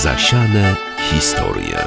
Zasiane historie.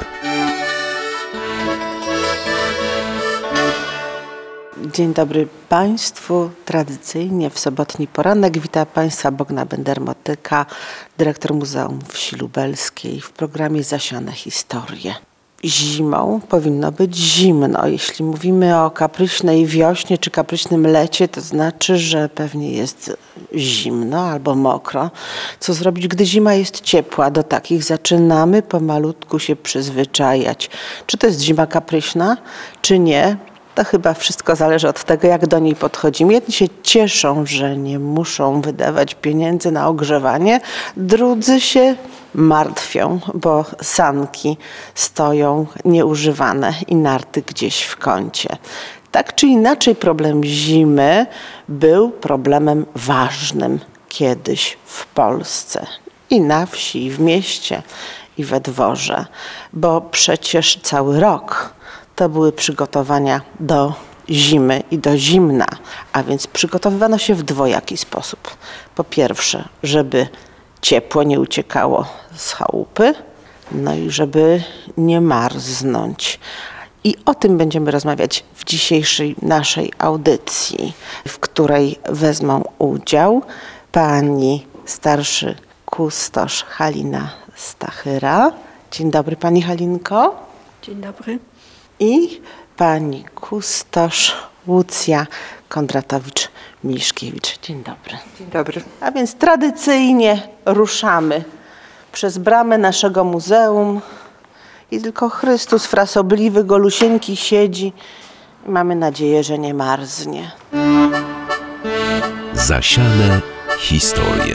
Dzień dobry Państwu. Tradycyjnie w sobotni poranek wita Państwa Bogna Bender-Motyka, dyrektor Muzeum Wsi Lubelskiej w programie Zasiane historie. Zimą powinno być zimno. Jeśli mówimy o kapryśnej wiośnie czy kapryśnym lecie, to znaczy, że pewnie jest zimno albo mokro. Co zrobić, gdy zima jest ciepła? Do takich zaczynamy pomalutku się przyzwyczajać. Czy to jest zima kapryśna, czy nie? To chyba wszystko zależy od tego, jak do niej podchodzimy. Jedni się cieszą, że nie muszą wydawać pieniędzy na ogrzewanie, drudzy się martwią, bo sanki stoją nieużywane i narty gdzieś w kącie. Tak czy inaczej problem zimy był problemem ważnym kiedyś w Polsce. I na wsi, i w mieście, i we dworze. Bo przecież cały rok to były przygotowania do zimy i do zimna, a więc przygotowywano się w dwojaki sposób. Po pierwsze, żeby ciepło nie uciekało z chałupy, no i żeby nie marznąć. I o tym będziemy rozmawiać w dzisiejszej naszej audycji, w której wezmą udział pani starszy kustosz Halina Stachyra. Dzień dobry pani Halinko. Dzień dobry. I pani kustosz Łucja Kondratowicz-Miliszkiewicz. Dzień dobry. Dzień dobry. A więc tradycyjnie ruszamy przez bramę naszego muzeum i tylko Chrystus frasobliwy, golusieńki siedzi. Mamy nadzieję, że nie marznie. Zasiane historie.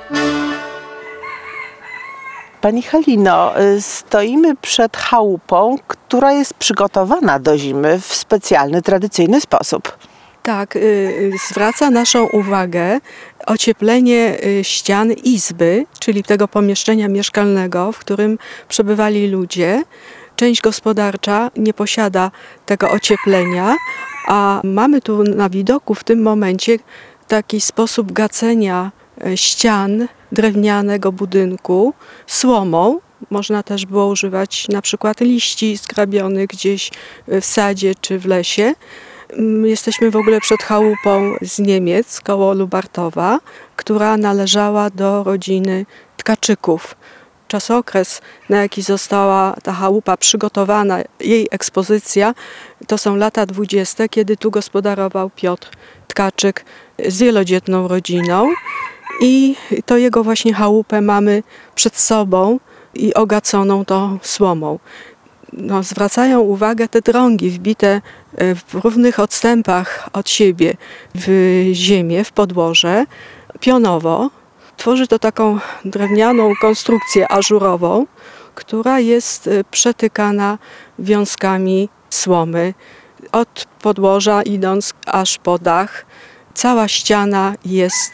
Pani Halino, stoimy przed chałupą, która jest przygotowana do zimy w specjalny, tradycyjny sposób. Tak, zwraca naszą uwagę ocieplenie ścian izby, czyli tego pomieszczenia mieszkalnego, w którym przebywali ludzie. Część gospodarcza nie posiada tego ocieplenia, a mamy tu na widoku w tym momencie taki sposób gacenia ścian drewnianego budynku słomą. Można też było używać na przykład liści zgrabionych gdzieś w sadzie czy w lesie. Jesteśmy w ogóle przed chałupą z Niemiec, koło Lubartowa, która należała do rodziny Tkaczyków. Czasokres, na jaki została ta chałupa przygotowana, jej ekspozycja, to są lata 20., kiedy tu gospodarował Piotr Tkaczyk z wielodzietną rodziną. I to jego właśnie chałupę mamy przed sobą i ogaconą tą słomą. Zwracają uwagę te drągi wbite w równych odstępach od siebie w ziemię, w podłoże, pionowo. Tworzy to taką drewnianą konstrukcję ażurową, która jest przetykana wiązkami słomy. Od podłoża idąc aż po dach, cała ściana jest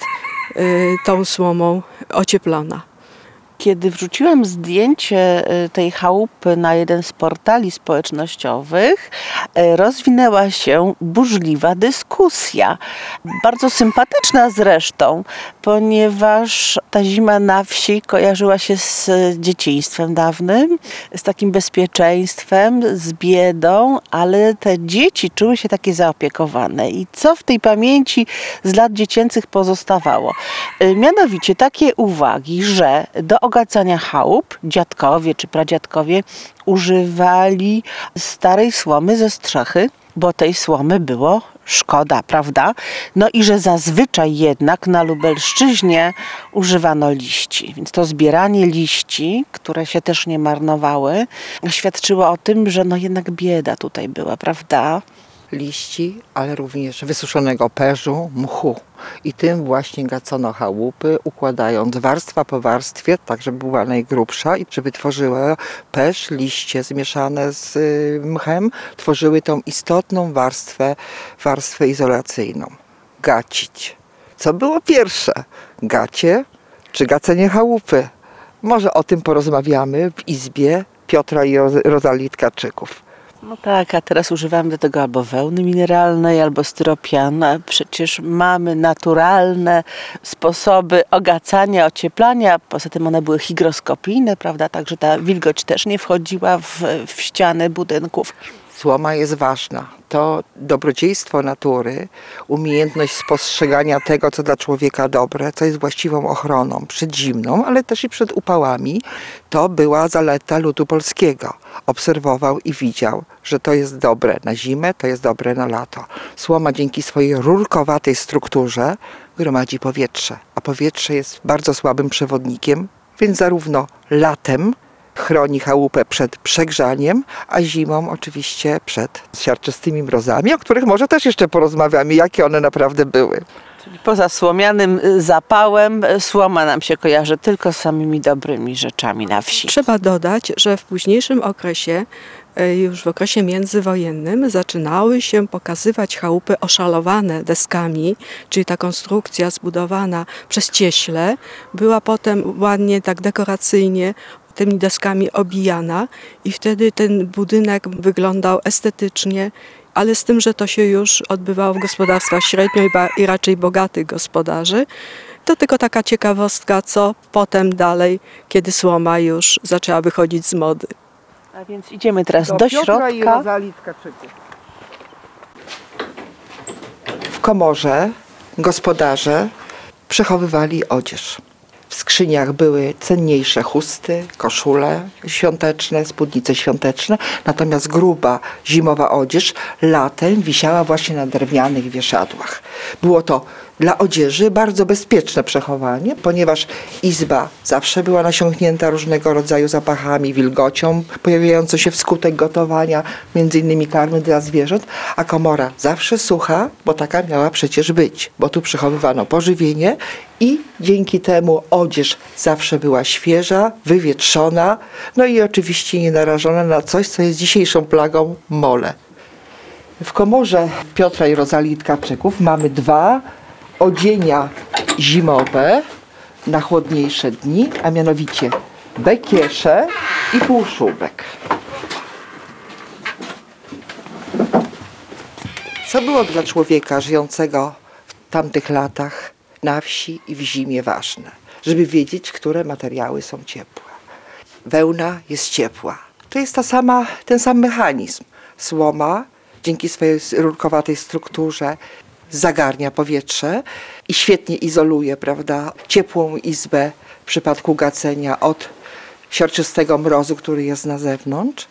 tą słomą ocieplona. Kiedy wrzuciłam zdjęcie tej chałupy na jeden z portali społecznościowych, rozwinęła się burzliwa dyskusja. Bardzo sympatyczna zresztą, ponieważ ta zima na wsi kojarzyła się z dzieciństwem dawnym, z takim bezpieczeństwem, z biedą, ale te dzieci czuły się takie zaopiekowane. I co w tej pamięci z lat dziecięcych pozostawało? Mianowicie takie uwagi, że do ogacania chałup dziadkowie czy pradziadkowie używali starej słomy ze strzechy, bo tej słomy było szkoda, prawda? No i że zazwyczaj jednak na Lubelszczyźnie używano liści. Więc to zbieranie liści, które się też nie marnowały, świadczyło o tym, że no jednak bieda tutaj była, prawda? Liści, ale również wysuszonego perzu, mchu. I tym właśnie gacono chałupy, układając warstwa po warstwie, tak żeby była najgrubsza i żeby tworzyła perz, liście zmieszane z mchem, tworzyły tą istotną warstwę izolacyjną. Gacić. Co było pierwsze? Gacie czy gacenie chałupy? Może o tym porozmawiamy w izbie Piotra i Rozalii Tkaczyków. No tak, a teraz używamy do tego albo wełny mineralnej, albo styropianu, a przecież mamy naturalne sposoby ogacania, ocieplania. Poza tym one były hygroskopijne, prawda? Także ta wilgoć też nie wchodziła w ściany budynków. Słoma jest ważna. To dobrodziejstwo natury, umiejętność spostrzegania tego, co dla człowieka dobre, co jest właściwą ochroną przed zimną, ale też i przed upałami, to była zaleta ludu polskiego. Obserwował i widział, że to jest dobre na zimę, to jest dobre na lato. Słoma dzięki swojej rurkowatej strukturze gromadzi powietrze, a powietrze jest bardzo słabym przewodnikiem, więc zarówno latem chroni chałupę przed przegrzaniem, a zimą oczywiście przed siarczystymi mrozami, o których może też jeszcze porozmawiamy, jakie one naprawdę były. Czyli poza słomianym zapałem słoma nam się kojarzy tylko z samymi dobrymi rzeczami na wsi. Trzeba dodać, że w późniejszym okresie, już w okresie międzywojennym, zaczynały się pokazywać chałupy oszalowane deskami, czyli ta konstrukcja zbudowana przez cieśle była potem ładnie, tak dekoracyjnie tymi deskami obijana i wtedy ten budynek wyglądał estetycznie, ale z tym, że to się już odbywało w gospodarstwach średnio i raczej bogatych gospodarzy. To tylko taka ciekawostka, co potem dalej, kiedy słoma już zaczęła wychodzić z mody. A więc idziemy teraz do środka. W komorze gospodarze przechowywali odzież. W skrzyniach były cenniejsze chusty, koszule świąteczne, spódnice świąteczne, natomiast gruba zimowa odzież latem wisiała właśnie na drewnianych wieszadłach. Było to dla odzieży bardzo bezpieczne przechowanie, ponieważ izba zawsze była nasiąknięta różnego rodzaju zapachami, wilgocią pojawiającą się wskutek gotowania, między innymi karmy dla zwierząt, a komora zawsze sucha, bo taka miała przecież być, bo tu przechowywano pożywienie i dzięki temu odzież zawsze była świeża, wywietrzona, no i oczywiście nie narażona na coś, co jest dzisiejszą plagą, mole. W komorze Piotra i Rozalii Tkaczyków mamy dwa odzienia zimowe na chłodniejsze dni, a mianowicie bekiesze i półszubek. Co było dla człowieka żyjącego w tamtych latach na wsi i w zimie ważne? Żeby wiedzieć, które materiały są ciepłe. Wełna jest ciepła. To jest ten sam mechanizm. Słoma dzięki swojej rurkowatej strukturze zagarnia powietrze i świetnie izoluje, prawda, ciepłą izbę w przypadku gacenia od siarczystego mrozu, który jest na zewnątrz.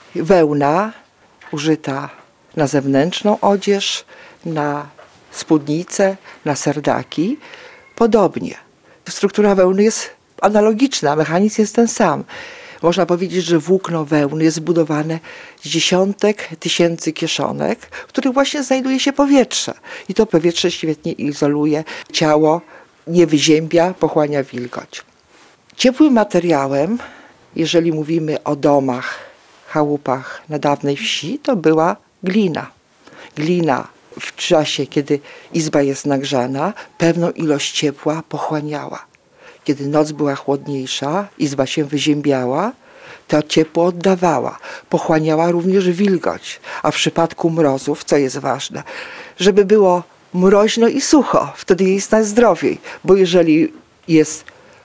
Wełna użyta na zewnętrzną odzież, na spódnice, na serdaki. Podobnie. Struktura wełny jest analogiczna, mechanizm jest ten sam. Można powiedzieć, że włókno wełny jest zbudowane z dziesiątek tysięcy kieszonek, w których właśnie znajduje się powietrze. I to powietrze świetnie izoluje ciało, nie wyziębia, pochłania wilgoć. Ciepłym materiałem, jeżeli mówimy o domach, chałupach na dawnej wsi, to była glina. Glina w czasie, kiedy izba jest nagrzana, pewną ilość ciepła pochłaniała. Kiedy noc była chłodniejsza, izba się wyziębiała, to ciepło oddawała. Pochłaniała również wilgoć. A w przypadku mrozów, co jest ważne, żeby było mroźno i sucho, wtedy jest najzdrowiej. Bo jeżeli jest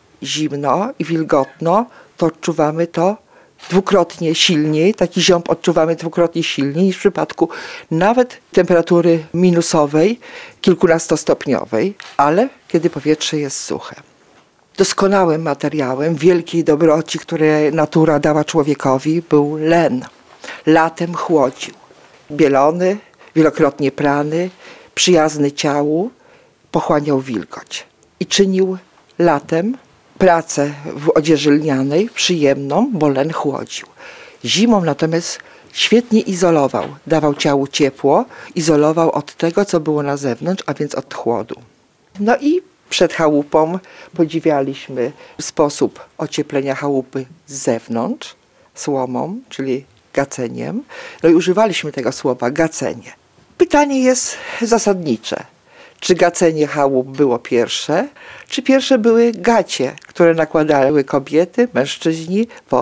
zimno i wilgotno, to odczuwamy to dwukrotnie silniej. Taki ziąb odczuwamy dwukrotnie silniej niż w przypadku nawet temperatury minusowej, kilkunastostopniowej, ale kiedy powietrze jest suche. Doskonałym materiałem wielkiej dobroci, które natura dała człowiekowi, był len. Latem chłodził. Bielony, wielokrotnie prany, przyjazny ciału, pochłaniał wilgoć. I czynił latem pracę w odzieży lnianej przyjemną, bo len chłodził. Zimą natomiast świetnie izolował. Dawał ciału ciepło, izolował od tego, co było na zewnątrz, a więc od chłodu. No i przed chałupą podziwialiśmy sposób ocieplenia chałupy z zewnątrz, słomą, czyli gaceniem. No i używaliśmy tego słowa gacenie. Pytanie jest zasadnicze. Czy gacenie chałup było pierwsze, czy pierwsze były gacie, które nakładały kobiety, mężczyźni pod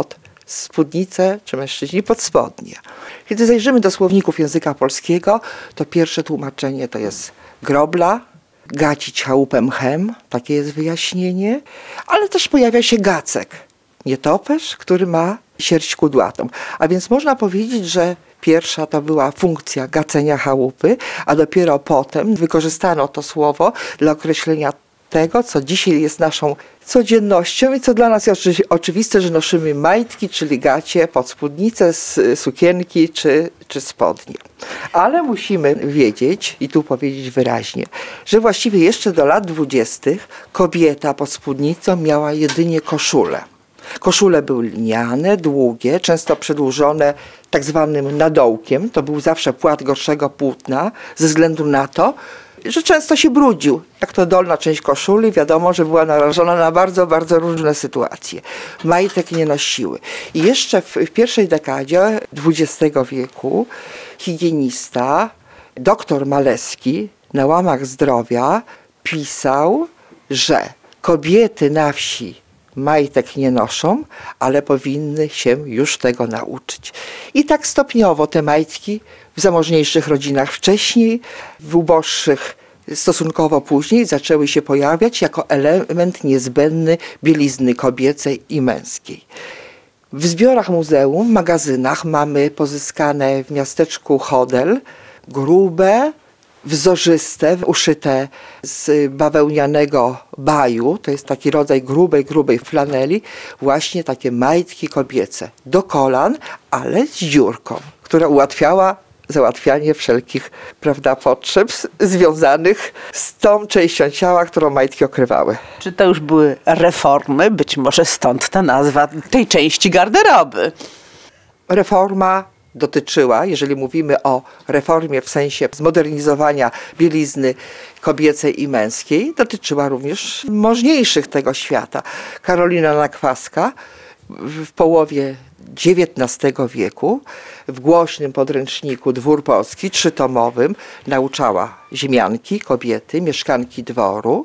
spódnice, czy mężczyźni pod spodnie. Kiedy zajrzymy do słowników języka polskiego, to pierwsze tłumaczenie to jest grobla, gacić chałupę mchem, takie jest wyjaśnienie, ale też pojawia się gacek, nietoperz, który ma sierść kudłatą. A więc można powiedzieć, że pierwsza to była funkcja gacenia chałupy, a dopiero potem wykorzystano to słowo dla określenia tego, co dzisiaj jest naszą codziennością i co dla nas jest oczywiste, że nosimy majtki, czyli gacie, pod spódnicę, sukienki czy spodnie. Ale musimy wiedzieć, i tu powiedzieć wyraźnie, że właściwie jeszcze do lat 20. kobieta pod spódnicą miała jedynie koszulę. Koszule były liniane, długie, często przedłużone tak zwanym nadołkiem. To był zawsze płat gorszego płótna ze względu na to, że często się brudził. Jak to dolna część koszuli, wiadomo, że była narażona na bardzo, bardzo różne sytuacje. Majtek nie nosiły. I jeszcze w pierwszej dekadzie XX wieku higienista, doktor Maleski na łamach zdrowia pisał, że kobiety na wsi majtek nie noszą, ale powinny się już tego nauczyć. I tak stopniowo te majtki w zamożniejszych rodzinach wcześniej, w uboższych stosunkowo później zaczęły się pojawiać jako element niezbędny bielizny kobiecej i męskiej. W zbiorach muzeum, w magazynach mamy pozyskane w miasteczku Chodel grube, wzorzyste, uszyte z bawełnianego baju, to jest taki rodzaj grubej flaneli, właśnie takie majtki kobiece do kolan, ale z dziurką, która ułatwiała załatwianie wszelkich, potrzeb związanych z tą częścią ciała, którą majtki okrywały. Czy to już były reformy? Być może stąd ta nazwa tej części garderoby. Reforma dotyczyła, jeżeli mówimy o reformie w sensie zmodernizowania bielizny kobiecej i męskiej, dotyczyła również możniejszych tego świata. Karolina Nakwaska w połowie XIX wieku w głośnym podręczniku Dwór Polski, 3-tomowym, nauczała ziemianki, kobiety, mieszkanki dworu,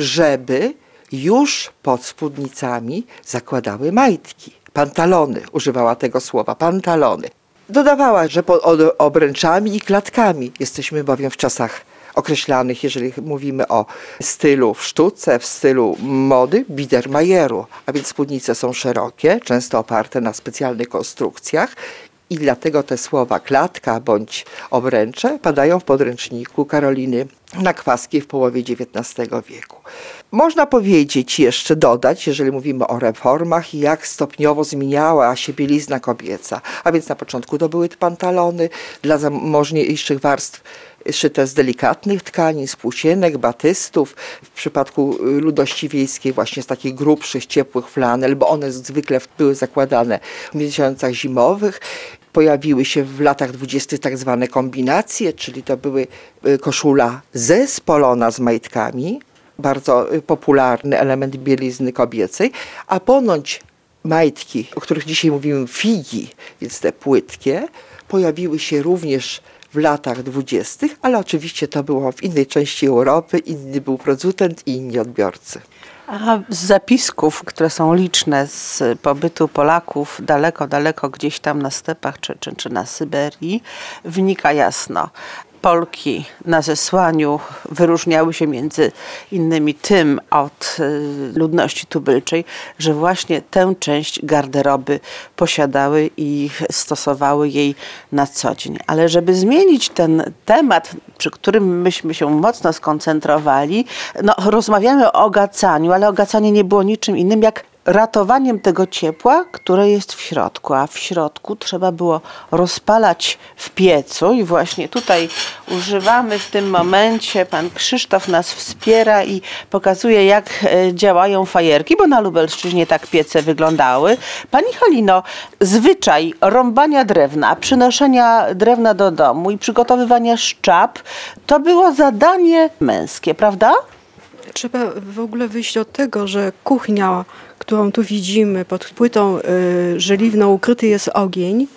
żeby już pod spódnicami zakładały majtki, pantalony, używała tego słowa, pantalony. Dodawała, że pod obręczami i klatkami, jesteśmy bowiem w czasach określanych, jeżeli mówimy o stylu w sztuce, w stylu mody, Biedermeieru, a więc spódnice są szerokie, często oparte na specjalnych konstrukcjach i dlatego te słowa klatka bądź obręcze padają w podręczniku Karoliny Nakwaskiej w połowie XIX wieku. Można powiedzieć jeszcze, dodać, jeżeli mówimy o reformach, jak stopniowo zmieniała się bielizna kobieca. A więc na początku to były pantalony dla zamożniejszych warstw szyte z delikatnych tkanin, z płócienek, batystów. W przypadku ludności wiejskiej właśnie z takich grubszych, ciepłych flanel, bo one zwykle były zakładane w miesiącach zimowych. Pojawiły się w latach 20. tak zwane kombinacje, czyli to były koszula zespolona z majtkami, bardzo popularny element bielizny kobiecej, a ponoć majtki, o których dzisiaj mówimy figi, więc te płytkie, pojawiły się również w latach 20., ale oczywiście to było w innej części Europy, inny był producent i inni odbiorcy. A z zapisków, które są liczne z pobytu Polaków daleko gdzieś tam na stepach czy na Syberii, wynika jasno. Polki na zesłaniu wyróżniały się między innymi tym od ludności tubylczej, że właśnie tę część garderoby posiadały i stosowały jej na co dzień. Ale żeby zmienić ten temat, przy którym myśmy się mocno skoncentrowali, rozmawiamy o gacaniu, ale ogacanie nie było niczym innym jak ratowaniem tego ciepła, które jest w środku, a w środku trzeba było rozpalać w piecu i właśnie tutaj używamy w tym momencie, pan Krzysztof nas wspiera i pokazuje, jak działają fajerki, bo na Lubelszczyźnie tak piece wyglądały. Pani Halino, zwyczaj rąbania drewna, przynoszenia drewna do domu i przygotowywania szczap, to było zadanie męskie, prawda? Trzeba w ogóle wyjść od tego, że kuchnia, którą tu widzimy, pod płytą żeliwną ukryty jest ogień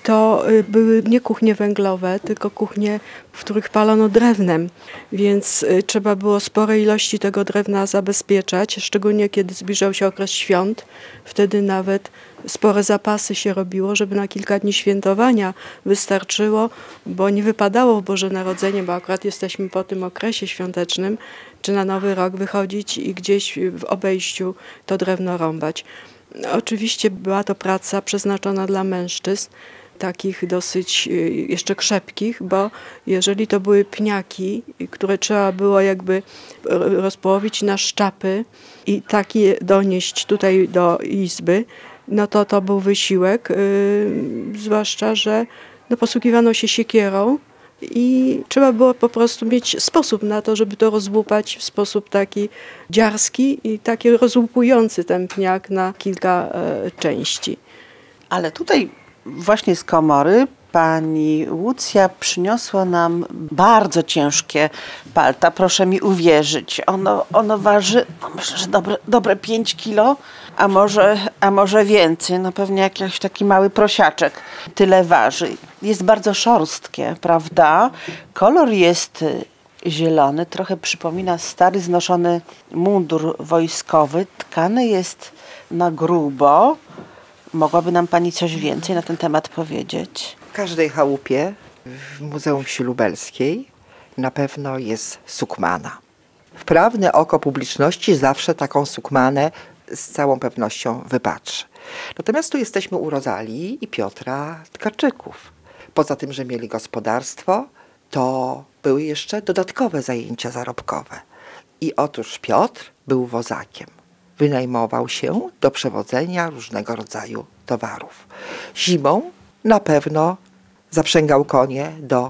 to były nie kuchnie węglowe, tylko kuchnie, w których palono drewnem, więc trzeba było spore ilości tego drewna zabezpieczać, szczególnie kiedy zbliżał się okres świąt. Wtedy nawet spore zapasy się robiło, żeby na kilka dni świętowania wystarczyło, bo nie wypadało w Boże Narodzenie, bo akurat jesteśmy po tym okresie świątecznym, czy na Nowy Rok wychodzić i gdzieś w obejściu to drewno rąbać. Oczywiście była to praca przeznaczona dla mężczyzn, takich dosyć jeszcze krzepkich, bo jeżeli to były pniaki, które trzeba było jakby rozpołowić na szczapy i takie donieść tutaj do izby, no to był wysiłek, zwłaszcza, że posługiwano się siekierą i trzeba było po prostu mieć sposób na to, żeby to rozłupać w sposób taki dziarski i taki rozłupujący ten pniak na kilka części. Ale tutaj właśnie z komory pani Łucja przyniosła nam bardzo ciężkie palta. Proszę mi uwierzyć. Ono waży, myślę, że dobre 5 kilo, a może więcej. No pewnie jakiś taki mały prosiaczek tyle waży. Jest bardzo szorstkie, prawda? Kolor jest zielony, trochę przypomina stary znoszony mundur wojskowy. Tkany jest na grubo. Mogłaby nam pani coś więcej na ten temat powiedzieć? W każdej chałupie w Muzeum Wsi Lubelskiej na pewno jest sukmana. Wprawne oko publiczności zawsze taką sukmanę z całą pewnością wypatrzy. Natomiast tu jesteśmy u Rozalii i Piotra Tkaczyków. Poza tym, że mieli gospodarstwo, to były jeszcze dodatkowe zajęcia zarobkowe. I otóż Piotr był wozakiem. Wynajmował się do przewodzenia różnego rodzaju towarów. Zimą na pewno zaprzęgał konie do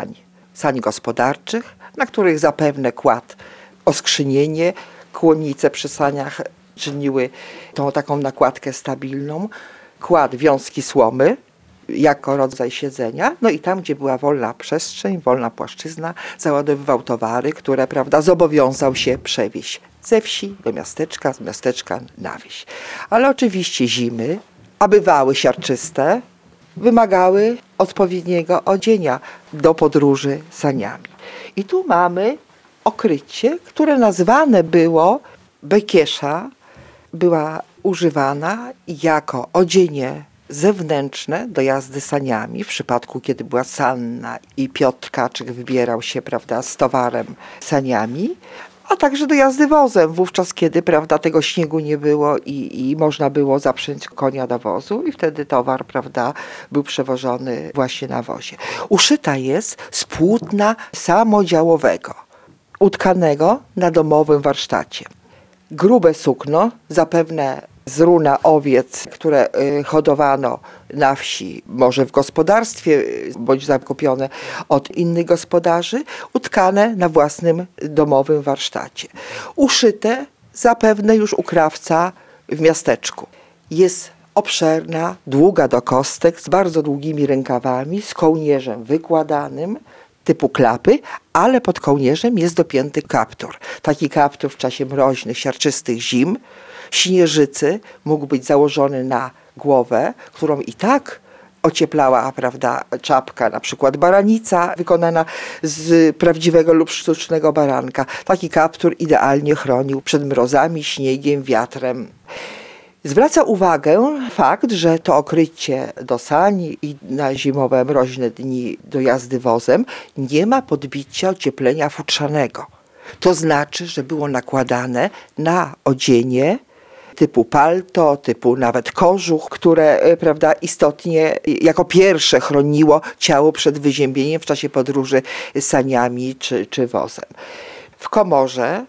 sań gospodarczych, na których zapewne kładł oskrzynienie. Kłonice przy saniach czyniły tą taką nakładkę stabilną. Kładł wiązki słomy jako rodzaj siedzenia. No i tam, gdzie była wolna przestrzeń, wolna płaszczyzna, załadowywał towary, które, prawda, zobowiązał się przewieźć ze wsi do miasteczka, z miasteczka na wieś. Ale oczywiście zimy, a bywały siarczyste, wymagały odpowiedniego odzienia do podróży saniami. I tu mamy okrycie, które nazwane było bekiesza, była używana jako odzienie zewnętrzne do jazdy saniami, w przypadku kiedy była sanna i Piotr Tkaczyk wybierał się, prawda, z towarem saniami, a także do jazdy wozem, wówczas kiedy, prawda, tego śniegu nie było i można było zaprzęć konia do wozu i wtedy towar, prawda, był przewożony właśnie na wozie. Uszyta jest z płótna samodziałowego, utkanego na domowym warsztacie. Grube sukno, zapewne z runa owiec, które hodowano na wsi, może w gospodarstwie, bądź zakupione od innych gospodarzy, utkane na własnym domowym warsztacie. Uszyte zapewne już u krawca w miasteczku. Jest obszerna, długa do kostek, z bardzo długimi rękawami, z kołnierzem wykładanym, typu klapy, ale pod kołnierzem jest dopięty kaptur. Taki kaptur w czasie mroźnych, siarczystych zim, śnieżycy mógł być założony na głowę, którą i tak ocieplała, prawda, czapka, na przykład baranica wykonana z prawdziwego lub sztucznego baranka. Taki kaptur idealnie chronił przed mrozami, śniegiem, wiatrem. Zwraca uwagę fakt, że to okrycie do sani i na zimowe mroźne dni do jazdy wozem nie ma podbicia ocieplenia futrzanego. To znaczy, że było nakładane na odzienie typu palto, typu nawet kożuch, które, prawda, istotnie jako pierwsze chroniło ciało przed wyziębieniem w czasie podróży saniami czy wozem. W komorze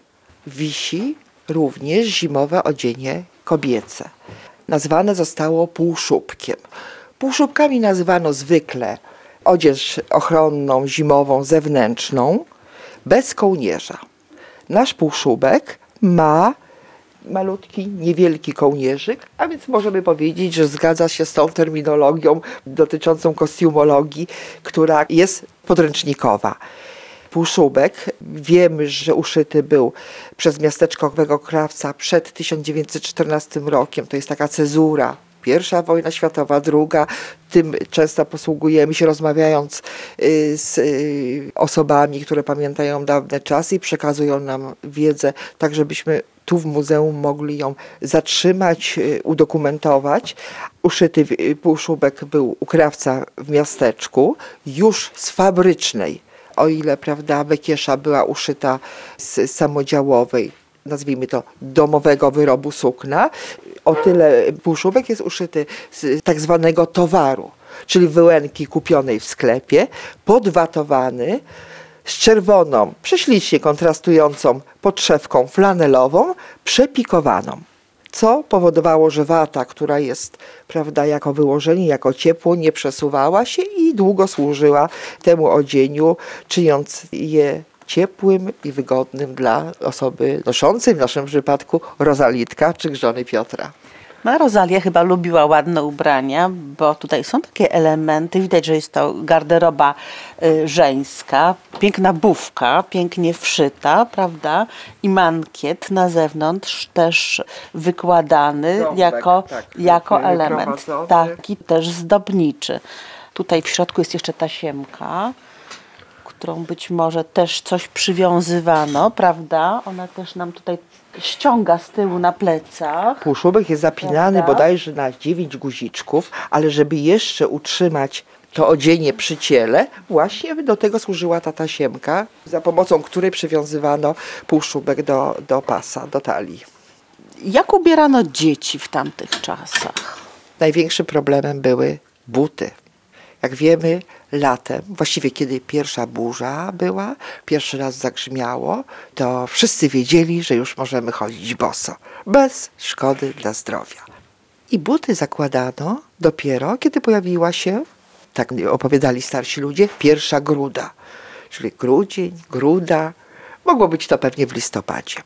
wisi również zimowe odzienie kobiece. Nazwane zostało półszubkiem. Półszubkami nazywano zwykle odzież ochronną zimową zewnętrzną bez kołnierza. Nasz półszubek ma malutki, niewielki kołnierzyk, a więc możemy powiedzieć, że zgadza się z tą terminologią dotyczącą kostiumologii, która jest podręcznikowa. Półszubek, wiemy, że uszyty był przez miasteczkowego krawca przed 1914 rokiem, to jest taka cezura I wojna światowa, II. Tym często posługujemy się, rozmawiając z osobami, które pamiętają dawne czasy i przekazują nam wiedzę, tak żebyśmy tu w muzeum mogli ją zatrzymać, udokumentować. Uszyty półszubek był u krawca w miasteczku, już z fabrycznej, o ile, prawda, bekiesza była uszyta z samodziałowej, nazwijmy to domowego wyrobu sukna, o tyle półszubek jest uszyty z tak zwanego towaru, czyli wełenki kupionej w sklepie, podwatowany, z czerwoną, prześlicznie kontrastującą podszewką flanelową, przepikowaną. Co powodowało, że wata, która jest, prawda, jako wyłożenie, jako ciepło, nie przesuwała się i długo służyła temu odzieniu, czyniąc je ciepłym i wygodnym dla osoby noszącej, w naszym przypadku Rozalitka czy grzony Piotra. No, Rosalia chyba lubiła ładne ubrania, bo tutaj są takie elementy, widać, że jest to garderoba żeńska, piękna bufka, pięknie wszyta, prawda? I mankiet na zewnątrz też wykładany Ząbek, jako element, prowadzony. taki też zdobniczy. Tutaj w środku jest jeszcze tasiemka, którą być może też coś przywiązywano, prawda? Ona też nam tutaj ściąga z tyłu na plecach. Półszubek jest zapinany bodajże na 9 guziczków, ale żeby jeszcze utrzymać to odzienie przy ciele, właśnie do tego służyła ta tasiemka, za pomocą której przywiązywano półszubek do pasa, do talii. Jak ubierano dzieci w tamtych czasach? Największym problemem były buty. Jak wiemy, latem, właściwie kiedy pierwsza burza była, pierwszy raz zagrzmiało, to wszyscy wiedzieli, że już możemy chodzić boso, bez szkody dla zdrowia. I buty zakładano dopiero, kiedy pojawiła się, tak opowiadali starsi ludzie, pierwsza gruda. Czyli grudzień, gruda, mogło być to pewnie w listopadzie.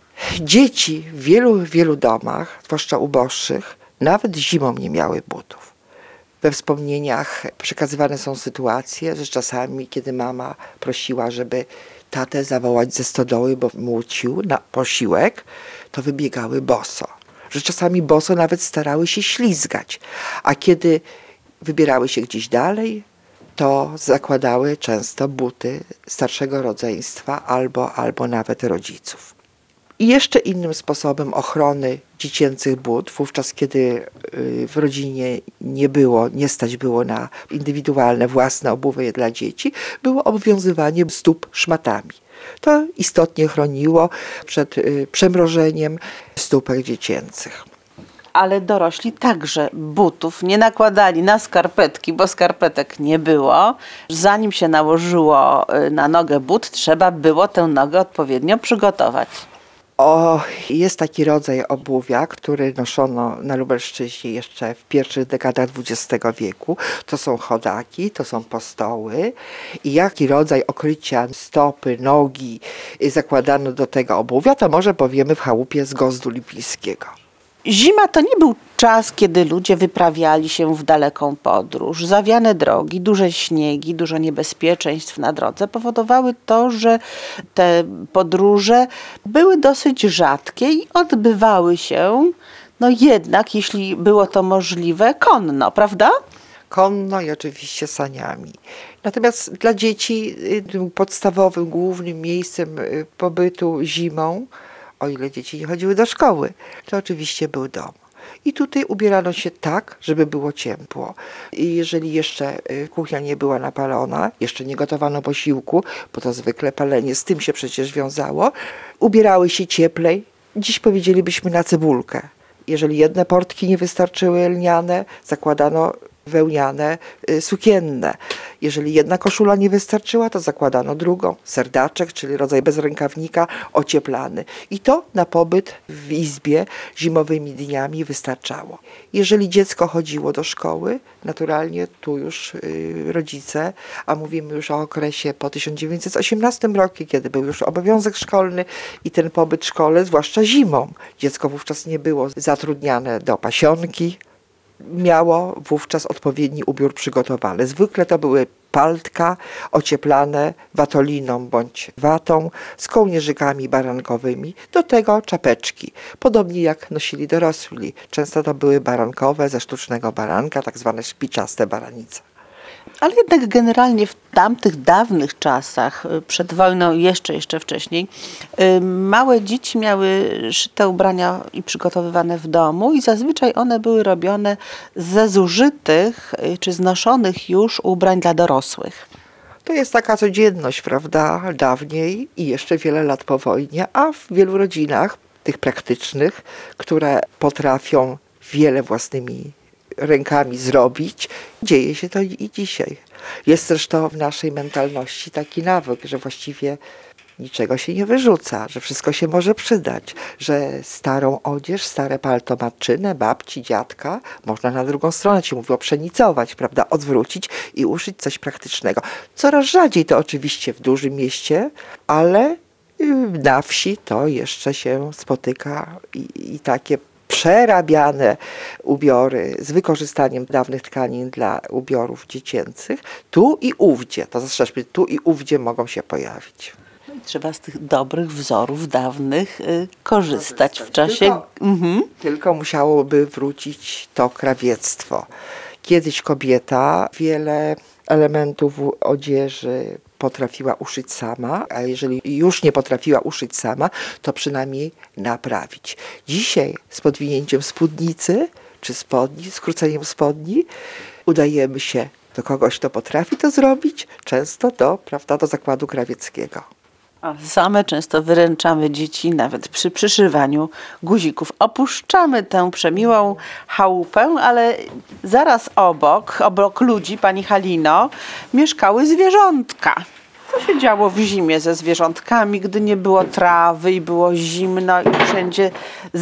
Dzieci w wielu domach, zwłaszcza uboższych, nawet zimą nie miały butów. We wspomnieniach przekazywane są sytuacje, że czasami, kiedy mama prosiła, żeby tatę zawołać ze stodoły, bo młócił na posiłek, to wybiegały boso. Że czasami boso nawet starały się ślizgać, a kiedy wybierały się gdzieś dalej, to zakładały często buty starszego rodzeństwa albo nawet rodziców. I jeszcze innym sposobem ochrony dziecięcych but, wówczas kiedy w rodzinie nie stać było na indywidualne, własne obuwie dla dzieci, było obwiązywanie stóp szmatami. To istotnie chroniło przed przemrożeniem stópek dziecięcych. Ale dorośli także butów nie nakładali na skarpetki, bo skarpetek nie było. Zanim się nałożyło na nogę but, trzeba było tę nogę odpowiednio przygotować. Jest taki rodzaj obuwia, który noszono na Lubelszczyźnie jeszcze w pierwszych dekadach XX wieku. To są chodaki, to są postoły. I jaki rodzaj okrycia stopy, nogi zakładano do tego obuwia, to może powiemy w chałupie z Gozdu Lipińskiego. Zima to nie był czas, kiedy ludzie wyprawiali się w daleką podróż. Zawiane drogi, duże śniegi, dużo niebezpieczeństw na drodze powodowały to, że te podróże były dosyć rzadkie i odbywały się, no jednak, jeśli było to możliwe, konno, prawda? Konno i oczywiście saniami. Natomiast dla dzieci podstawowym, głównym miejscem pobytu zimą, o ile dzieci nie chodziły do szkoły, to oczywiście był dom. I tutaj ubierano się tak, żeby było ciepło. I jeżeli jeszcze kuchnia nie była napalona, jeszcze nie gotowano posiłku, bo to zwykle palenie z tym się przecież wiązało, ubierały się cieplej, dziś powiedzielibyśmy na cebulkę. Jeżeli jedne portki nie wystarczyły lniane, zakładano wełniane, sukienne. Jeżeli jedna koszula nie wystarczyła, to zakładano drugą, serdaczek, czyli rodzaj bezrękawnika, ocieplany. I to na pobyt w izbie zimowymi dniami wystarczało. Jeżeli dziecko chodziło do szkoły, naturalnie tu już rodzice, a mówimy już o okresie po 1918 roku, kiedy był już obowiązek szkolny i ten pobyt w szkole, zwłaszcza zimą. Dziecko wówczas nie było zatrudniane do pasionki, miało wówczas odpowiedni ubiór przygotowany. Zwykle to były paltka ocieplane watoliną bądź watą z kołnierzykami barankowymi, do tego czapeczki, podobnie jak nosili dorosli. Często to były barankowe ze sztucznego baranka, tak zwane szpiczaste baranice. Ale jednak generalnie w tamtych dawnych czasach, przed wojną i jeszcze wcześniej, małe dzieci miały szyte ubrania i przygotowywane w domu i zazwyczaj one były robione ze zużytych czy znoszonych już ubrań dla dorosłych. To jest taka codzienność, prawda, dawniej i jeszcze wiele lat po wojnie, a w wielu rodzinach, tych praktycznych, które potrafią wiele własnymi rękami zrobić, dzieje się to i dzisiaj. Jest zresztą w naszej mentalności taki nawyk, że właściwie niczego się nie wyrzuca, że wszystko się może przydać, że starą odzież, stare palto matczyne, babci, dziadka można na drugą stronę, ci mówią, przenicować, prawda, odwrócić i uszyć coś praktycznego. Coraz rzadziej to oczywiście w dużym mieście, ale na wsi to jeszcze się spotyka i takie przerabiane ubiory z wykorzystaniem dawnych tkanin dla ubiorów dziecięcych, tu i ówdzie, to zastrzeżmy, tu i ówdzie mogą się pojawić. Trzeba z tych dobrych wzorów dawnych korzystać w czasie. Tylko musiałoby wrócić to krawiectwo. Kiedyś kobieta wiele elementów odzieży potrafiła uszyć sama, a jeżeli już nie potrafiła uszyć sama, to przynajmniej naprawić. Dzisiaj z podwinięciem spódnicy czy spodni, skróceniem spodni, udajemy się do kogoś, kto potrafi to zrobić, często do zakładu krawieckiego. A same często wyręczamy dzieci nawet przy przyszywaniu guzików. Opuszczamy tę przemiłą chałupę, ale zaraz obok ludzi, pani Halino, mieszkały zwierzątka. Co się działo w zimie ze zwierzątkami, gdy nie było trawy i było zimno i wszędzie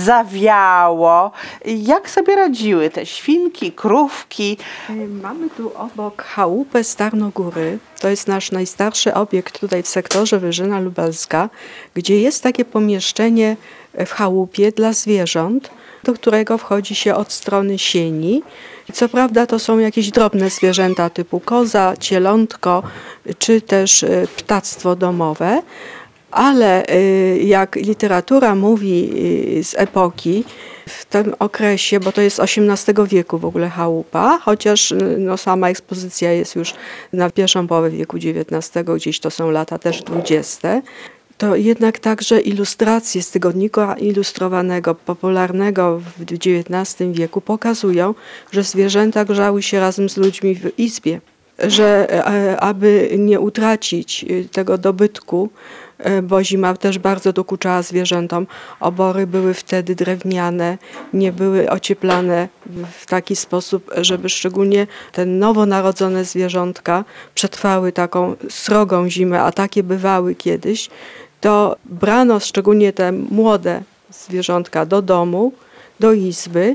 zawiało? Jak sobie radziły te świnki, krówki? Mamy tu obok chałupę Starnogóry. To jest nasz najstarszy obiekt tutaj w sektorze Wyżyna Lubelska, gdzie jest takie pomieszczenie w chałupie dla zwierząt, do którego wchodzi się od strony sieni. Co prawda to są jakieś drobne zwierzęta typu koza, cielątko czy też ptactwo domowe, ale jak literatura mówi z epoki, w tym okresie, bo to jest XVIII wieku w ogóle chałupa, chociaż sama ekspozycja jest już na pierwszą połowę wieku XIX, gdzieś to są lata też 20. To jednak także ilustracje z tygodnika ilustrowanego, popularnego w XIX wieku pokazują, że zwierzęta grzały się razem z ludźmi w izbie, że aby nie utracić tego dobytku, bo zima też bardzo dokuczała zwierzętom, obory były wtedy drewniane, nie były ocieplane w taki sposób, żeby szczególnie te nowonarodzone zwierzątka przetrwały taką srogą zimę, a takie bywały kiedyś, to brano szczególnie te młode zwierzątka do domu, do izby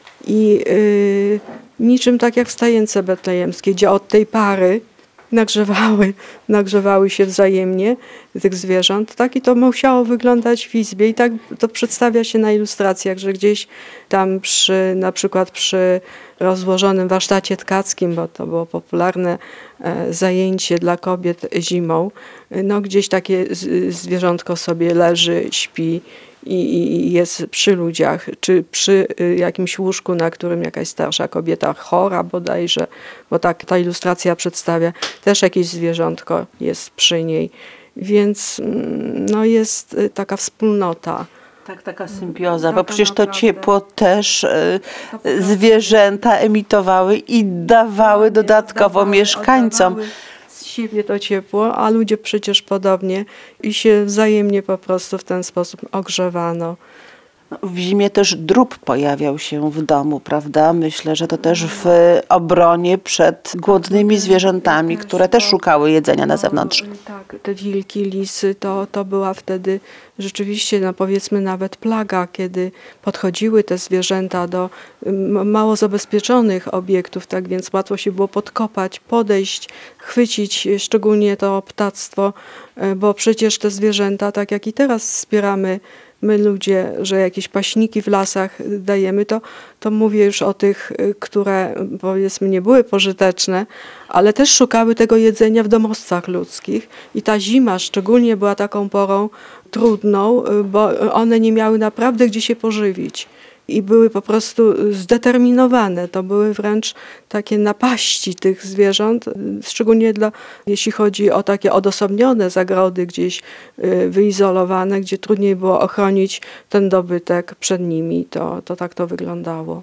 i niczym tak jak w stajence betlejemskiej, gdzie od tej pary nagrzewały się wzajemnie tych zwierząt, tak i to musiało wyglądać w izbie i tak to przedstawia się na ilustracjach, że gdzieś tam na przykład przy rozłożonym warsztacie tkackim, bo to było popularne zajęcie dla kobiet zimą, gdzieś takie zwierzątko sobie leży, śpi i jest przy ludziach, czy przy jakimś łóżku, na którym jakaś starsza kobieta, chora bodajże, bo tak ta ilustracja przedstawia, też jakieś zwierzątko jest przy niej. Więc jest taka wspólnota. Tak, taka symbioza, bo przecież to ciepło też zwierzęta emitowały i dawały dodatkowo mieszkańcom. Z siebie to ciepło, a ludzie przecież podobnie i się wzajemnie po prostu w ten sposób ogrzewano. W zimie też drób pojawiał się w domu, prawda? Myślę, że to też w obronie przed głodnymi zwierzętami, które też szukały jedzenia na zewnątrz. Tak, te wilki, lisy, to była wtedy rzeczywiście, powiedzmy nawet plaga, kiedy podchodziły te zwierzęta do mało zabezpieczonych obiektów, tak więc łatwo się było podkopać, podejść, chwycić szczególnie to ptactwo, bo przecież te zwierzęta, tak jak i teraz wspieramy my ludzie, że jakieś paśniki w lasach dajemy, to mówię już o tych, które powiedzmy nie były pożyteczne, ale też szukały tego jedzenia w domostwach ludzkich. I ta zima szczególnie była taką porą trudną, bo one nie miały naprawdę gdzie się pożywić. I były po prostu zdeterminowane. To były wręcz takie napaści tych zwierząt, szczególnie jeśli chodzi o takie odosobnione zagrody, gdzieś wyizolowane, gdzie trudniej było ochronić ten dobytek przed nimi. To tak to wyglądało.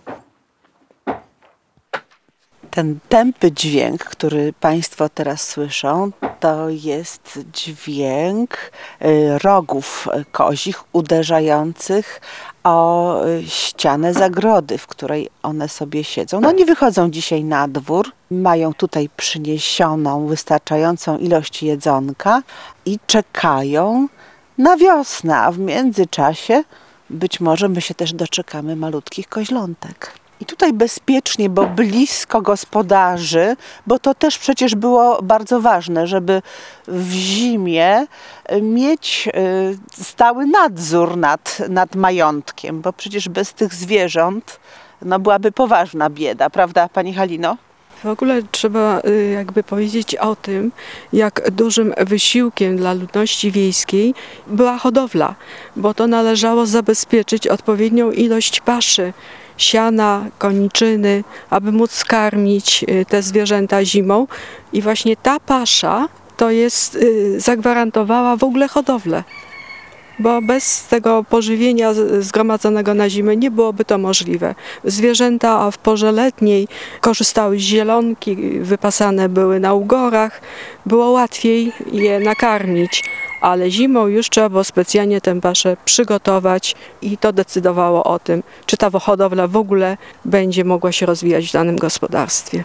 Ten tępy dźwięk, który Państwo teraz słyszą, to jest dźwięk rogów kozich uderzających o ścianę zagrody, w której one sobie siedzą. No nie wychodzą dzisiaj na dwór, mają tutaj przyniesioną wystarczającą ilość jedzonka i czekają na wiosnę, a w międzyczasie być może my się też doczekamy malutkich koźlątek. I tutaj bezpiecznie, bo blisko gospodarzy, bo to też przecież było bardzo ważne, żeby w zimie mieć stały nadzór nad majątkiem, bo przecież bez tych zwierząt byłaby poważna bieda, prawda Pani Halino? W ogóle trzeba jakby powiedzieć o tym, jak dużym wysiłkiem dla ludności wiejskiej była hodowla, bo to należało zabezpieczyć odpowiednią ilość paszy, siana, koniczyny, aby móc karmić te zwierzęta zimą. I właśnie ta pasza zagwarantowała w ogóle hodowlę. Bo bez tego pożywienia zgromadzonego na zimę nie byłoby to możliwe. Zwierzęta w porze letniej korzystały z zielonki, wypasane były na ugorach, było łatwiej je nakarmić, ale zimą już trzeba było specjalnie tę paszę przygotować i to decydowało o tym, czy ta hodowla w ogóle będzie mogła się rozwijać w danym gospodarstwie.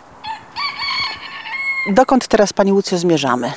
Dokąd teraz Pani Łucjo zmierzamy?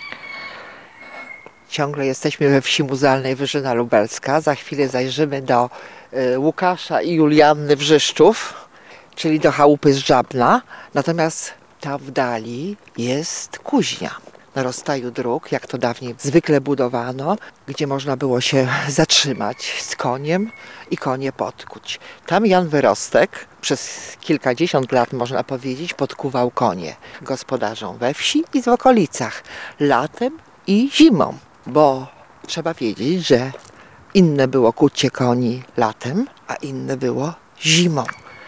Ciągle jesteśmy we wsi muzealnej Wyżyna Lubelska. Za chwilę zajrzymy do Łukasza i Julianny Wrzyszczów, czyli do chałupy z Żabna. Natomiast tam w dali jest kuźnia na rozstaju dróg, jak to dawniej zwykle budowano, gdzie można było się zatrzymać z koniem i konie podkuć. Tam Jan Wyrostek przez kilkadziesiąt lat, można powiedzieć, podkuwał konie gospodarzom we wsi i w okolicach, latem i zimą. Bo trzeba wiedzieć, że inne było kucie koni latem, a inne było zimą.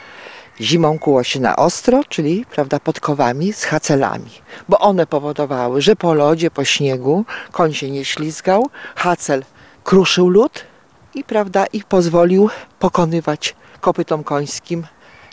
Zimą kuło się na ostro, czyli podkowami z hacelami, bo one powodowały, że po lodzie, po śniegu koń się nie ślizgał, hacel kruszył lód i pozwolił pokonywać kopytom końskim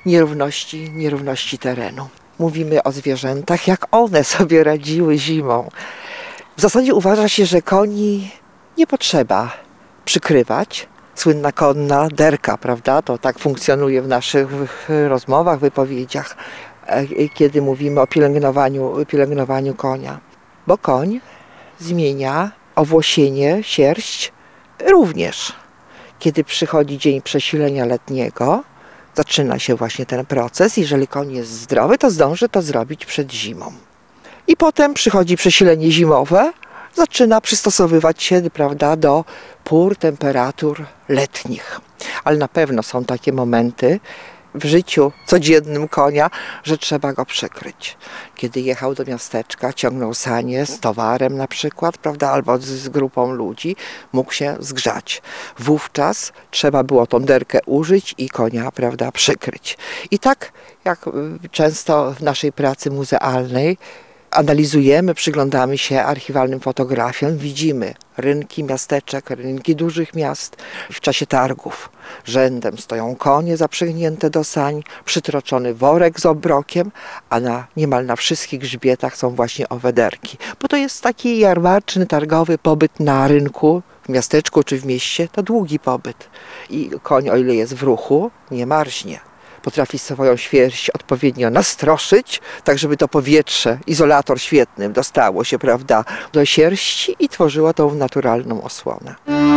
nierówności terenu. Mówimy o zwierzętach, jak one sobie radziły zimą. W zasadzie uważa się, że koni nie potrzeba przykrywać. Słynna konna derka, prawda? To tak funkcjonuje w naszych rozmowach, wypowiedziach, kiedy mówimy o pielęgnowaniu konia. Bo koń zmienia owłosienie, sierść również. Kiedy przychodzi dzień przesilenia letniego, zaczyna się właśnie ten proces. Jeżeli koń jest zdrowy, to zdąży to zrobić przed zimą. I potem przychodzi przesilenie zimowe, zaczyna przystosowywać się, do pór temperatur letnich. Ale na pewno są takie momenty w życiu codziennym konia, że trzeba go przykryć. Kiedy jechał do miasteczka, ciągnął sanie z towarem na przykład, albo z grupą ludzi, mógł się zgrzać. Wówczas trzeba było tą derkę użyć i konia, przykryć. I tak jak często w naszej pracy muzealnej analizujemy, przyglądamy się archiwalnym fotografiom, widzimy rynki miasteczek, rynki dużych miast w czasie targów. Rzędem stoją konie zaprzęgnięte do sań, przytroczony worek z obrokiem, a niemal na wszystkich grzbietach są właśnie owe derki. Bo to jest taki jarmarczny, targowy pobyt na rynku, w miasteczku czy w mieście, to długi pobyt. I koń, o ile jest w ruchu, nie marznie. Potrafi swoją świerść odpowiednio nastroszyć, tak żeby to powietrze, izolator świetny, dostało się, do sierści i tworzyło tą naturalną osłonę.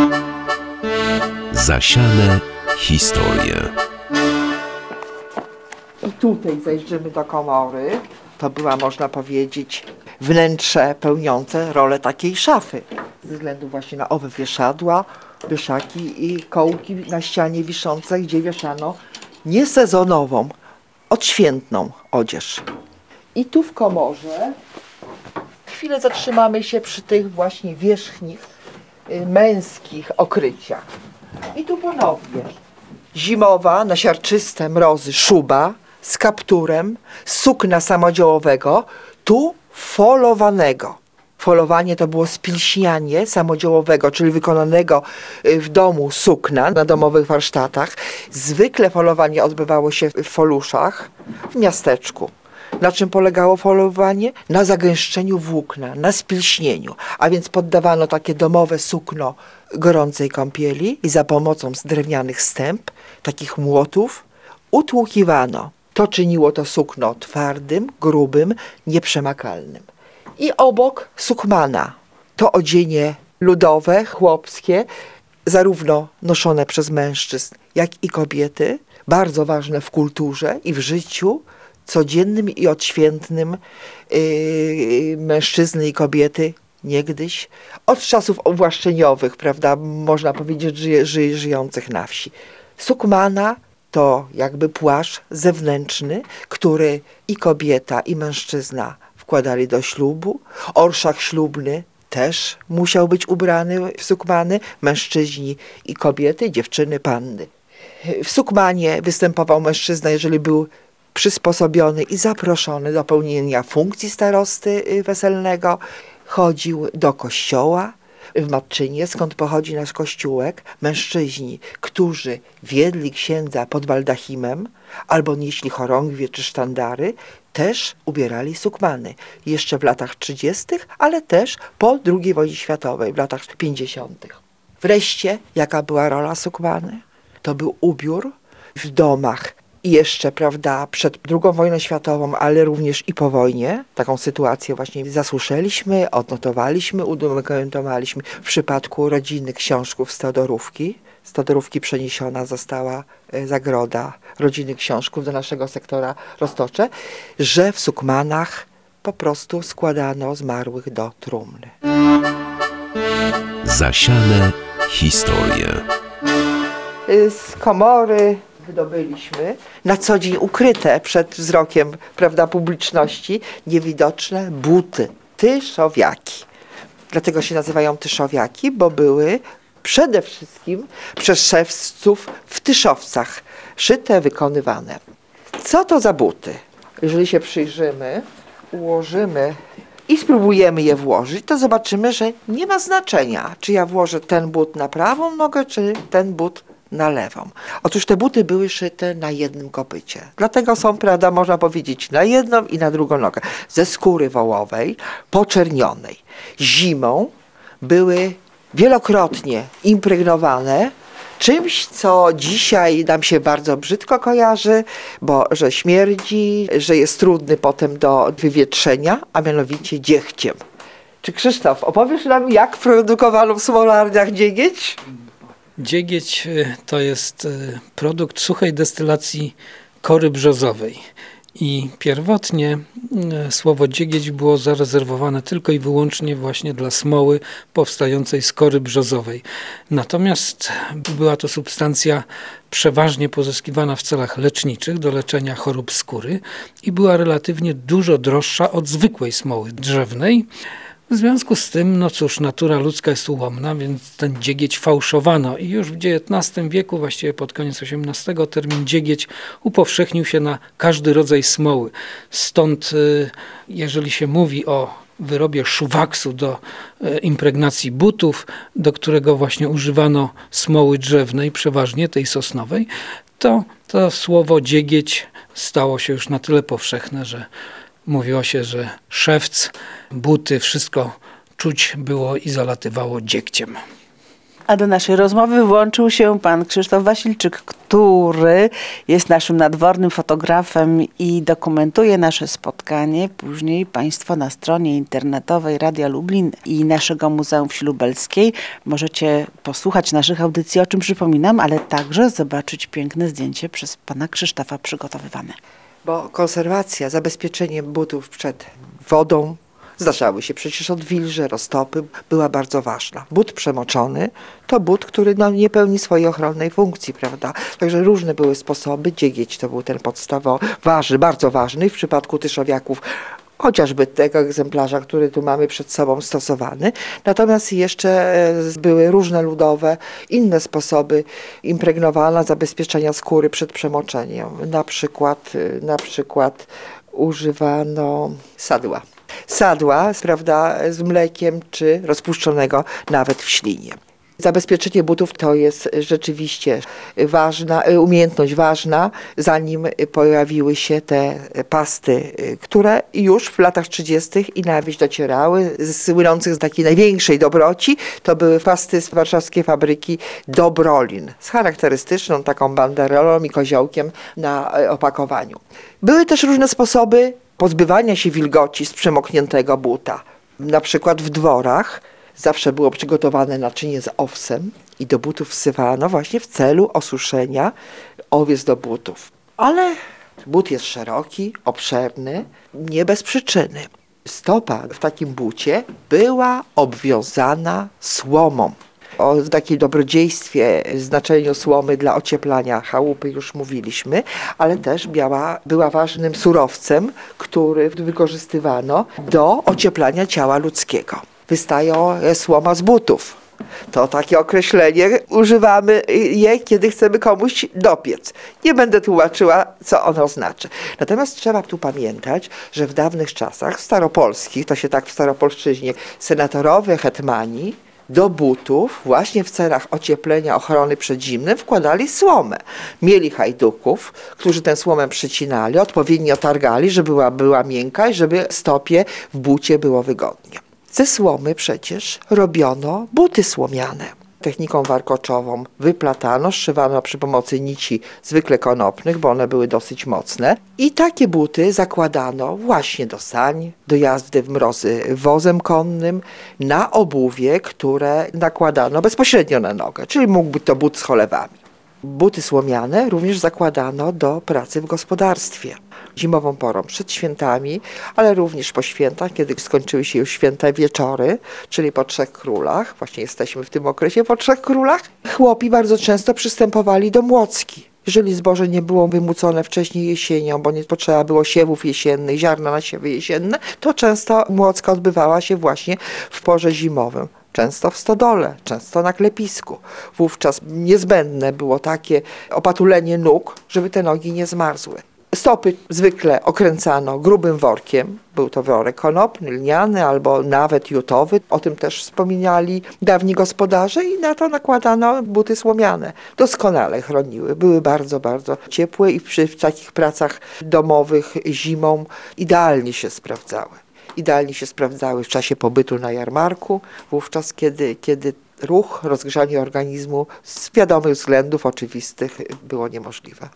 Zasiane historie. I tutaj zajrzymy do komory. To była, można powiedzieć, wnętrze pełniące rolę takiej szafy. Ze względu właśnie na owe wieszadła, wieszaki i kołki na ścianie wiszące, gdzie wieszano niesezonową, odświętną odzież. I tu w komorze chwilę zatrzymamy się przy tych właśnie wierzchnich, męskich okryciach. I tu ponownie zimowa, na siarczyste mrozy szuba z kapturem, sukna samodziałowego, tu folowanego. Folowanie to było spilśnianie samodziałowego, czyli wykonanego w domu sukna, na domowych warsztatach. Zwykle folowanie odbywało się w foluszach, w miasteczku. Na czym polegało folowanie? Na zagęszczeniu włókna, na spilśnieniu. A więc poddawano takie domowe sukno gorącej kąpieli i za pomocą drewnianych stęp, takich młotów, utłukiwano. To czyniło to sukno twardym, grubym, nieprzemakalnym. I obok sukmana. To odzienie ludowe, chłopskie, zarówno noszone przez mężczyzn, jak i kobiety, bardzo ważne w kulturze i w życiu codziennym i odświętnym mężczyzny i kobiety niegdyś, od czasów uwłaszczeniowych, prawda, można powiedzieć, żyjących na wsi. Sukmana to jakby płaszcz zewnętrzny, który i kobieta, i mężczyzna wkładali do ślubu. Orszak ślubny też musiał być ubrany w sukmany, mężczyźni i kobiety, dziewczyny, panny. W sukmanie występował mężczyzna, jeżeli był przysposobiony i zaproszony do pełnienia funkcji starosty weselnego. Chodził do kościoła w Matczynie, skąd pochodzi nasz kościółek. Mężczyźni, którzy wiedli księdza pod baldachimem albo nieśli chorągwie czy sztandary, też ubierali sukmany. Jeszcze w latach 30., ale też po II wojnie światowej, w latach 50. Wreszcie, jaka była rola sukmany? To był ubiór w domach. I jeszcze, prawda, przed II wojną światową, ale również i po wojnie, taką sytuację właśnie zasłyszeliśmy, odnotowaliśmy, udokumentowaliśmy w przypadku rodziny Książków z Todorówki przeniesiona została zagroda rodziny Książków do naszego sektora Roztocze, że w sukmanach po prostu składano zmarłych do trumny. Zasiane historie. Z komory wydobyliśmy, na co dzień ukryte przed wzrokiem, prawda, publiczności, niewidoczne buty, tyszowiaki. Dlatego się nazywają tyszowiaki, bo były przede wszystkim przez szewców w tyszowcach szyte, wykonywane. Co to za buty? Jeżeli się przyjrzymy, ułożymy i spróbujemy je włożyć, to zobaczymy, że nie ma znaczenia, czy ja włożę ten but na prawą nogę, czy ten but na lewą. Otóż te buty były szyte na jednym kopycie. Dlatego są, prawda, można powiedzieć, na jedną i na drugą nogę. Ze skóry wołowej, poczernionej. Zimą były wielokrotnie impregnowane czymś, co dzisiaj nam się bardzo brzydko kojarzy, bo że śmierdzi, że jest trudny potem do wywietrzenia, a mianowicie dziegciem. Czy Krzysztof, opowiesz nam, jak produkowano w smolarniach dziegieć? Dziegieć to jest produkt suchej destylacji kory brzozowej. I pierwotnie słowo dziegieć było zarezerwowane tylko i wyłącznie właśnie dla smoły powstającej z kory brzozowej. Natomiast była to substancja przeważnie pozyskiwana w celach leczniczych do leczenia chorób skóry i była relatywnie dużo droższa od zwykłej smoły drzewnej. W związku z tym, no cóż, natura ludzka jest ułomna, więc ten dziegieć fałszowano i już w XIX wieku, właściwie pod koniec XVIII, termin dziegieć upowszechnił się na każdy rodzaj smoły. Stąd, jeżeli się mówi o wyrobie szuwaksu do impregnacji butów, do którego właśnie używano smoły drzewnej, przeważnie tej sosnowej, to słowo dziegieć stało się już na tyle powszechne, że mówiło się, że szewc, buty, wszystko czuć było i zalatywało dziegciem. A do naszej rozmowy włączył się pan Krzysztof Wasilczyk, który jest naszym nadwornym fotografem i dokumentuje nasze spotkanie. Później państwo na stronie internetowej Radia Lublin i naszego Muzeum Wsi Lubelskiej możecie posłuchać naszych audycji, o czym przypominam, ale także zobaczyć piękne zdjęcie przez pana Krzysztofa przygotowywane. Bo konserwacja, zabezpieczenie butów przed wodą, Zdarzały się przecież odwilże, roztopy, była bardzo ważna. But przemoczony to but, który nie pełni swojej ochronnej funkcji, prawda? Także różne były sposoby. Dziegieć to był ten podstawowy, bardzo ważny w przypadku tyszowiaków, chociażby tego egzemplarza, który tu mamy przed sobą stosowany. Natomiast jeszcze były różne ludowe, inne sposoby impregnowania, zabezpieczenia skóry przed przemoczeniem. Na przykład używano sadła. Sadła, prawda, z mlekiem czy rozpuszczonego nawet w ślinie. Zabezpieczenie butów to jest rzeczywiście umiejętność ważna, zanim pojawiły się te pasty, które już w latach 30. i na wieś docierały, słynących z takiej największej dobroci, to były pasty z warszawskiej fabryki Dobrolin, z charakterystyczną taką banderolą i koziołkiem na opakowaniu. Były też różne sposoby pozbywania się wilgoci z przemokniętego buta. Na przykład w dworach zawsze było przygotowane naczynie z owsem i do butów wsywano właśnie w celu osuszenia owiec do butów. Ale but jest szeroki, obszerny, nie bez przyczyny. Stopa w takim bucie była obwiązana słomą. O takim dobrodziejstwie, znaczeniu słomy dla ocieplania chałupy już mówiliśmy, ale też była ważnym surowcem, który wykorzystywano do ocieplania ciała ludzkiego. Wystaje słoma z butów. To takie określenie, używamy je, kiedy chcemy komuś dopiec. Nie będę tłumaczyła, co ono znaczy. Natomiast trzeba tu pamiętać, że w dawnych czasach, staropolskich, to się tak w staropolszczyźnie, senatorowie, hetmani, do butów właśnie w celach ocieplenia, ochrony przed zimnem wkładali słomę. Mieli hajduków, którzy tę słomę przycinali, odpowiednio targali, żeby była miękka i żeby stopie w bucie było wygodnie. Ze słomy przecież robiono buty słomiane. Techniką warkoczową wyplatano, zszywano przy pomocy nici zwykle konopnych, bo one były dosyć mocne. I takie buty zakładano właśnie do sań, do jazdy w mrozy wozem konnym, na obuwie, które nakładano bezpośrednio na nogę, czyli mógł być to but z cholewami. Buty słomiane również zakładano do pracy w gospodarstwie. Zimową porą, przed świętami, ale również po świętach, kiedy skończyły się już święte wieczory, czyli po Trzech Królach, właśnie jesteśmy w tym okresie po Trzech Królach, chłopi bardzo często przystępowali do młocki. Jeżeli zboże nie było wymucone wcześniej jesienią, bo nie potrzeba było siewów jesiennych, ziarna na siewy jesienne, to często młocka odbywała się właśnie w porze zimowym. Często w stodole, często na klepisku. Wówczas niezbędne było takie opatulenie nóg, żeby te nogi nie zmarzły. Stopy zwykle okręcano grubym workiem. Był to worek konopny, lniany albo nawet jutowy. O tym też wspominali dawni gospodarze i na to nakładano buty słomiane. Doskonale chroniły. Były bardzo, bardzo ciepłe i przy takich pracach domowych zimą idealnie się sprawdzały w czasie pobytu na jarmarku, wówczas kiedy ruch, rozgrzanie organizmu z wiadomych względów oczywistych było niemożliwe.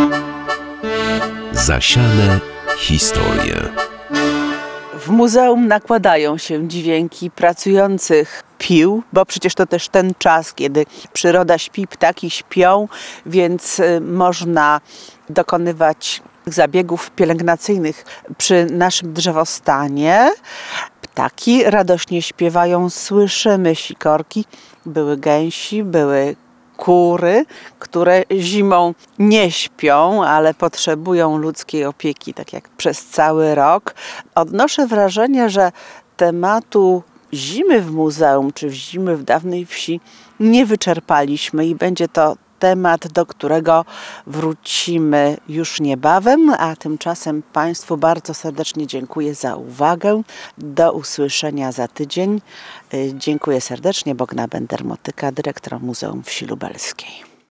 Zasiane historie. W muzeum nakładają się dźwięki pracujących pił, bo przecież to też ten czas, kiedy przyroda śpi, ptaki śpią, więc można dokonywać zabiegów pielęgnacyjnych przy naszym drzewostanie. Ptaki radośnie śpiewają, słyszymy sikorki. Były gęsi, były kury, które zimą nie śpią, ale potrzebują ludzkiej opieki, tak jak przez cały rok. Odnoszę wrażenie, że tematu zimy w muzeum, czy zimy w dawnej wsi nie wyczerpaliśmy i będzie to temat, do którego wrócimy już niebawem, a tymczasem Państwu bardzo serdecznie dziękuję za uwagę. Do usłyszenia za tydzień. Dziękuję serdecznie. Bogna Bender-Motyka, dyrektor Muzeum Wsi Lubelskiej.